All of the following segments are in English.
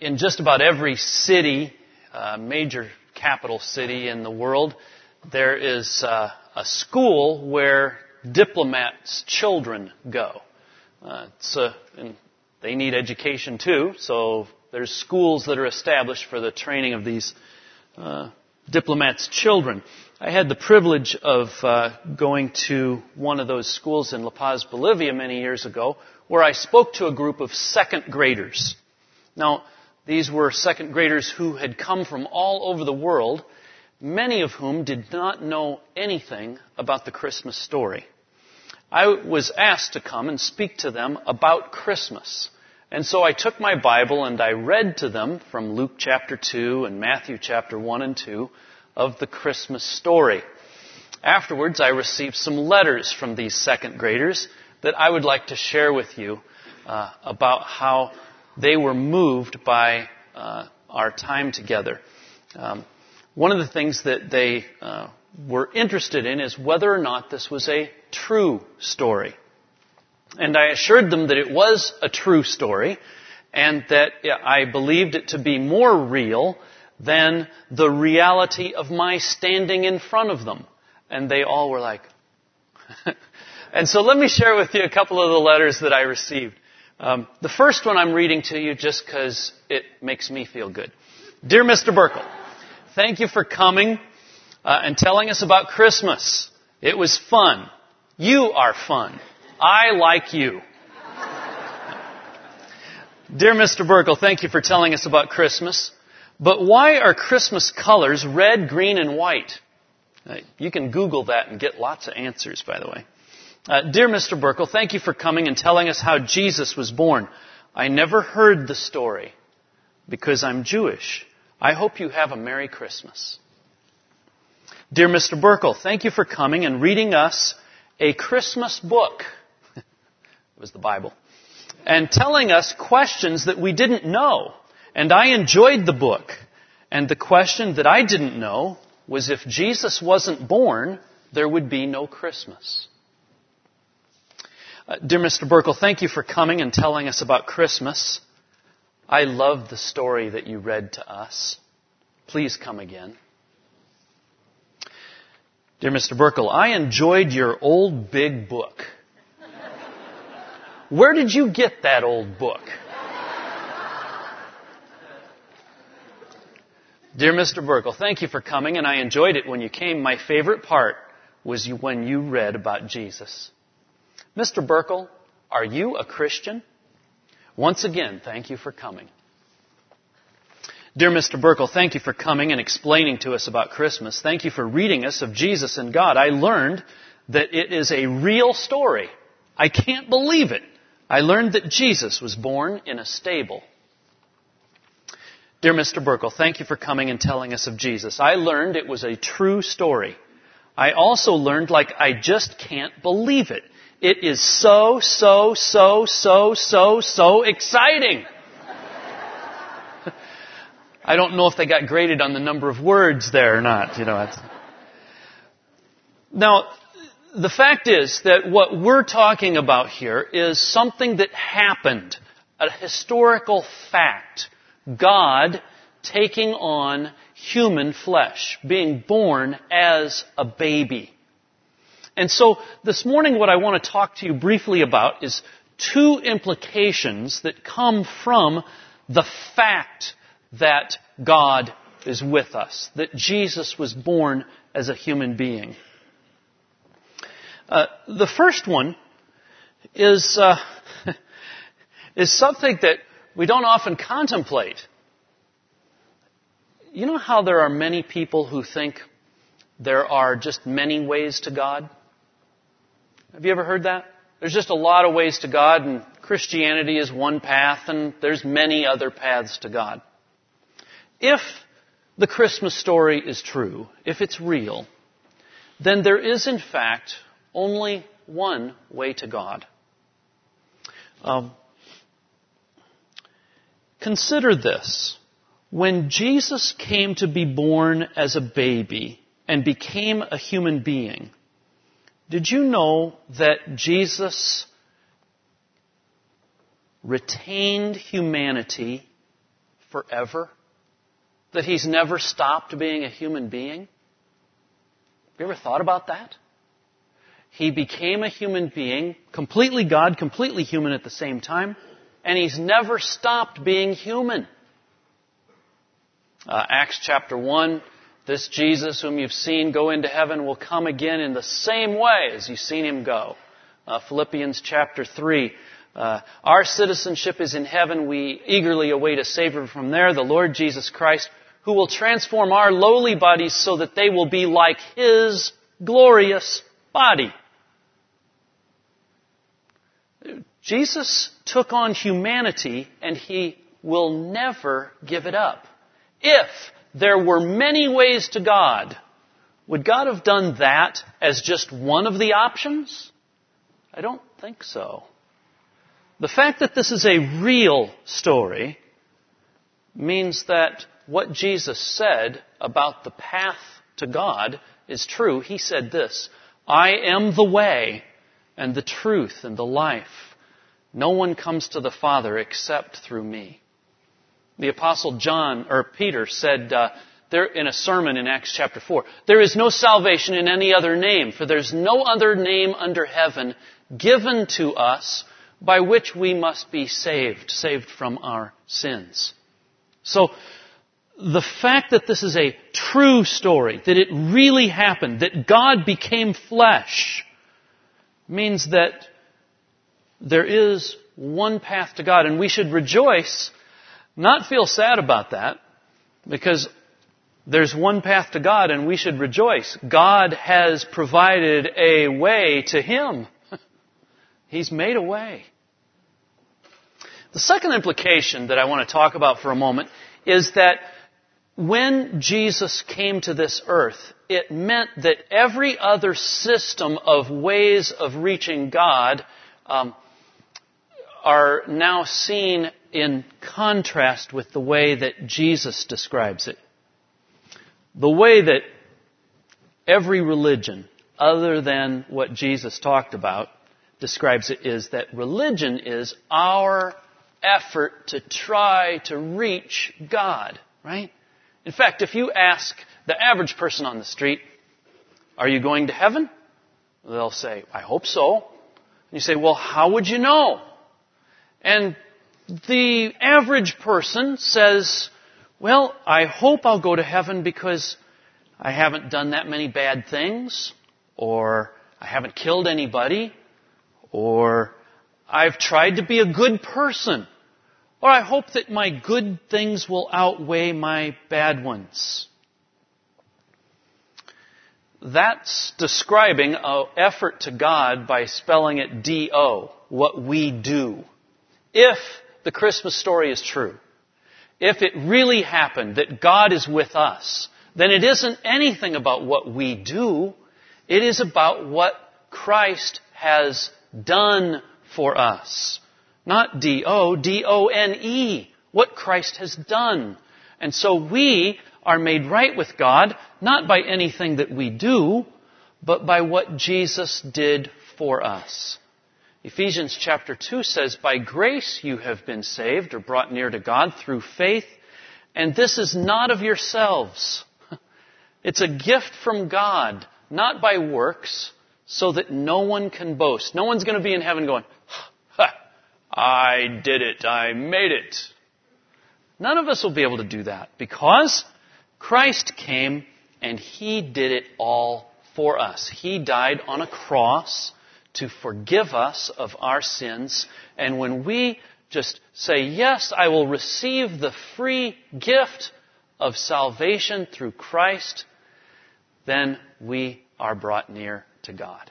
In just about every city, major capital city in the world, there is a school where diplomats' children go. And they need education too, so there's schools that are established for the training of these diplomats' children. I had the privilege of going to one of those schools in La Paz, Bolivia many years ago, where I spoke to a group of second graders. Now, these were second graders who had come from all over the world, many of whom did not know anything about the Christmas story. I was asked to come and speak to them about Christmas. And so I took my Bible and I read to them from Luke chapter 2 and Matthew chapter 1 and 2 of the Christmas story. Afterwards, I received some letters from these second graders that I would like to share with you about how they were moved by our time together. One of the things that they were interested in is whether or not this was a true story. And I assured them that it was a true story and that I believed it to be more real than the reality of my standing in front of them. And they all were like... And so let me share with you a couple of the letters that I received. The first one I'm reading to you just because it makes me feel good. Dear Mr. Burkle, thank you for coming and telling us about Christmas. It was fun. You are fun. I like you. Dear Mr. Burkle, thank you for telling us about Christmas. But why are Christmas colors red, green, and white? You can Google that and get lots of answers, by the way. Dear Mr. Burkle, thank you for coming and telling us how Jesus was born. I never heard the story because I'm Jewish. I hope you have a Merry Christmas. Dear Mr. Burkle, thank you for coming and reading us a Christmas book. It was the Bible. And telling us questions that we didn't know. And I enjoyed the book. And the question that I didn't know was if Jesus wasn't born, there would be no Christmas. Dear Mr. Burkle, thank you for coming and telling us about Christmas. I love the story that you read to us. Please come again. Dear Mr. Burkle, I enjoyed your old big book. Where did you get that old book? Dear Mr. Burkle, thank you for coming, and I enjoyed it when you came. My favorite part was when you read about Jesus. Mr. Burkle, are you a Christian? Once again, thank you for coming. Dear Mr. Burkle, thank you for coming and explaining to us about Christmas. Thank you for reading us of Jesus and God. I learned that it is a real story. I can't believe it. I learned that Jesus was born in a stable. Dear Mr. Burkle, thank you for coming and telling us of Jesus. I learned it was a true story. I also learned, I just can't believe it. It is so exciting. I don't know if they got graded on the number of words there or not. Now, the fact is that what we're talking about here is something that happened, a historical fact. God taking on human flesh, being born as a baby. And so this morning what I want to talk to you briefly about is two implications that come from the fact that God is with us, that Jesus was born as a human being. The first one is something that we don't often contemplate. You know how there are many people who think there are just many ways to God? Have you ever heard that? There's just a lot of ways to God, and Christianity is one path, and there's many other paths to God. If the Christmas story is true, if it's real, then there is in fact only one way to God. Consider this. When Jesus came to be born as a baby and became a human being, did you know that Jesus retained humanity forever? That He's never stopped being a human being? Have you ever thought about that? He became a human being, completely God, completely human at the same time, and He's never stopped being human. Acts chapter 1, this Jesus whom you've seen go into heaven will come again in the same way as you've seen Him go. Philippians chapter 3, our citizenship is in heaven. We eagerly await a Savior from there, the Lord Jesus Christ, who will transform our lowly bodies so that they will be like His glorious body. Jesus took on humanity, and He will never give it up. If there were many ways to God, would God have done that as just one of the options? I don't think so. The fact that this is a real story means that what Jesus said about the path to God is true. He said this, I am the way and the truth and the life. No one comes to the Father except through me. The Apostle Peter said there in a sermon in Acts chapter 4, there is no salvation in any other name, for there's no other name under heaven given to us by which we must be saved from our sins. So, the fact that this is a true story, that it really happened, that God became flesh, means that there is one path to God, and we should rejoice, not feel sad about that, because there's one path to God, and we should rejoice. God has provided a way to Him. He's made a way. The second implication that I want to talk about for a moment is that when Jesus came to this earth, it meant that every other system of ways of reaching God are now seen in contrast with the way that Jesus describes it. The way that every religion, other than what Jesus talked about, describes it is that religion is our effort to try to reach God, right? In fact, if you ask the average person on the street, are you going to heaven? They'll say, I hope so. And you say, well, how would you know? And the average person says, well, I hope I'll go to heaven because I haven't done that many bad things, or I haven't killed anybody, or I've tried to be a good person, or I hope that my good things will outweigh my bad ones. That's describing an effort to God by spelling it D-O, what we do. If the Christmas story is true, if it really happened that God is with us, then it isn't anything about what we do. It is about what Christ has done for us. Not D-O, D-O-N-E, what Christ has done. And so we are made right with God, not by anything that we do, but by what Jesus did for us. Ephesians chapter 2 says, by grace you have been saved or brought near to God through faith, and this is not of yourselves. It's a gift from God, not by works, so that no one can boast. No one's going to be in heaven going, I did it, I made it. None of us will be able to do that because Christ came and He did it all for us. He died on a cross to forgive us of our sins. And when we just say, yes, I will receive the free gift of salvation through Christ, then we are brought near to God.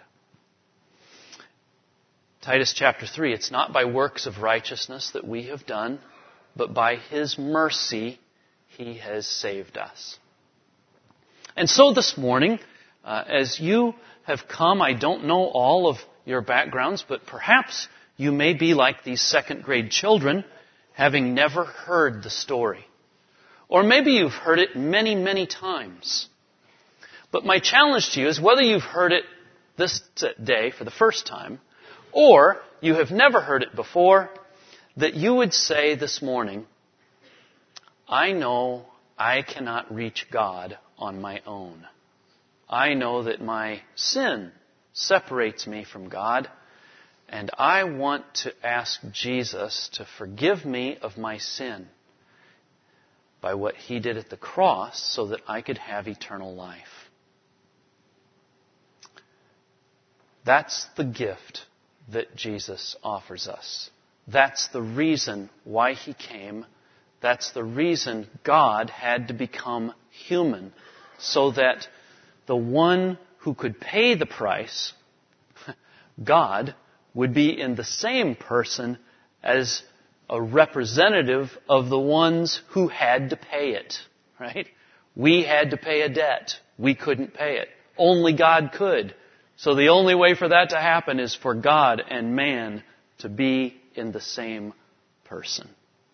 Titus chapter 3, it's not by works of righteousness that we have done, but by His mercy He has saved us. And so this morning, as you have come, I don't know all of your backgrounds, but perhaps you may be like these second grade children, having never heard the story. Or maybe you've heard it many, many times. But my challenge to you is whether you've heard it this day for the first time, or you have never heard it before, that you would say this morning, I know I cannot reach God on my own. I know that my sin separates me from God, and I want to ask Jesus to forgive me of my sin by what He did at the cross so that I could have eternal life. That's the gift that Jesus offers us. That's the reason why He came. That's the reason God had to become human, so that the one who could pay the price, God, would be in the same person as a representative of the ones who had to pay it, right? We had to pay a debt. We couldn't pay it. Only God could. So the only way for that to happen is for God and man to be in the same person.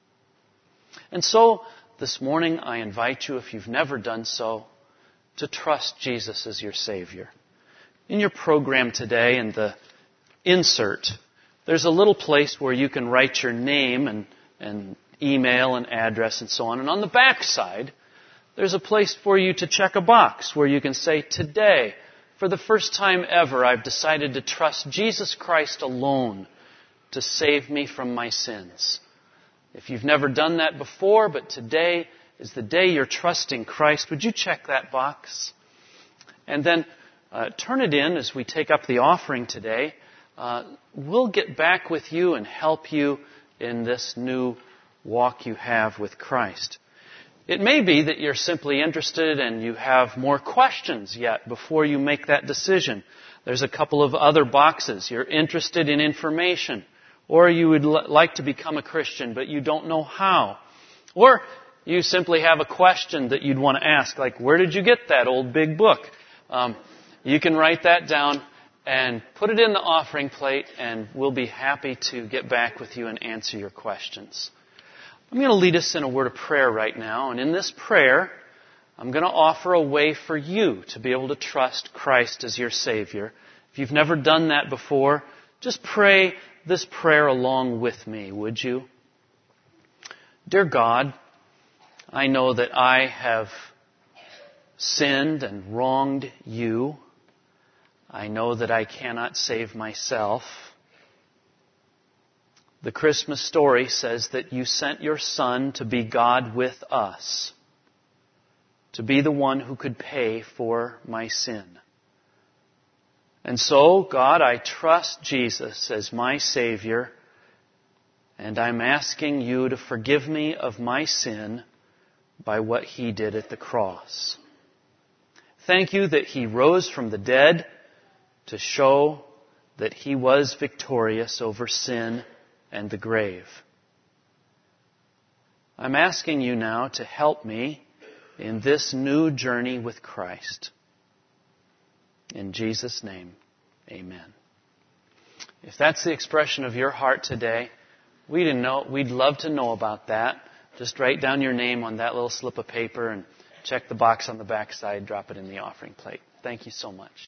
And so, this morning I invite you, if you've never done so, to trust Jesus as your Savior. In your program today, in the insert, there's a little place where you can write your name and email and address and so on. And on the back side, there's a place for you to check a box where you can say, today, for the first time ever, I've decided to trust Jesus Christ alone to save me from my sins. If you've never done that before, but today is the day you're trusting Christ, would you check that box? And then turn it in as we take up the offering today. We'll get back with you and help you in this new walk you have with Christ. It may be that you're simply interested and you have more questions yet before you make that decision. There's a couple of other boxes. You're interested in information, or you would like to become a Christian, but you don't know how. Or you simply have a question that you'd want to ask, like, where did you get that old big book? You can write that down and put it in the offering plate, and we'll be happy to get back with you and answer your questions. I'm going to lead us in a word of prayer right now, and in this prayer, I'm going to offer a way for you to be able to trust Christ as your Savior. If you've never done that before, just pray this prayer along with me, would you? Dear God, I know that I have sinned and wronged you. I know that I cannot save myself. The Christmas story says that you sent your Son to be God with us, to be the one who could pay for my sin. And so, God, I trust Jesus as my Savior, and I'm asking you to forgive me of my sin by what He did at the cross. Thank you that He rose from the dead to show that He was victorious over sin and the grave. I'm asking you now to help me in this new journey with Christ. In Jesus' name, amen. If that's the expression of your heart today, we'd love to know about that. Just write down your name on that little slip of paper and check the box on the back side, drop it in the offering plate. Thank you so much.